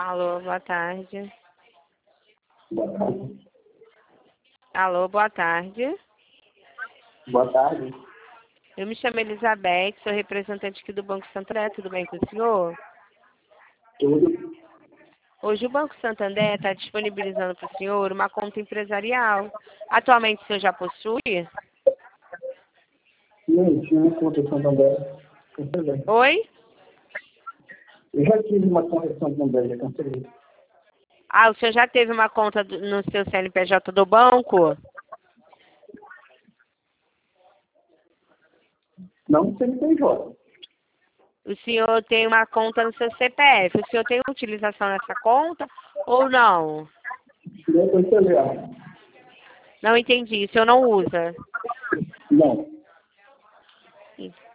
Alô, boa tarde. Boa tarde. Alô, boa tarde. Boa tarde. Eu me chamo Elizabeth, sou representante aqui do Banco Santander. Tudo bem com o senhor? Tudo? Hoje o Banco Santander está disponibilizando para o senhor uma conta empresarial. Atualmente o senhor já possui? Sim, tinha uma conta em Santander. Cancelei. Oi? Eu já tive uma conta em Santander, já cancelei. Ah, o senhor já teve uma conta no seu CNPJ do banco? Não CNPJ. O senhor tem uma conta no seu CPF. O senhor tem utilização nessa conta ou não? Eu cancelei. Não entendi. O senhor não usa? Não.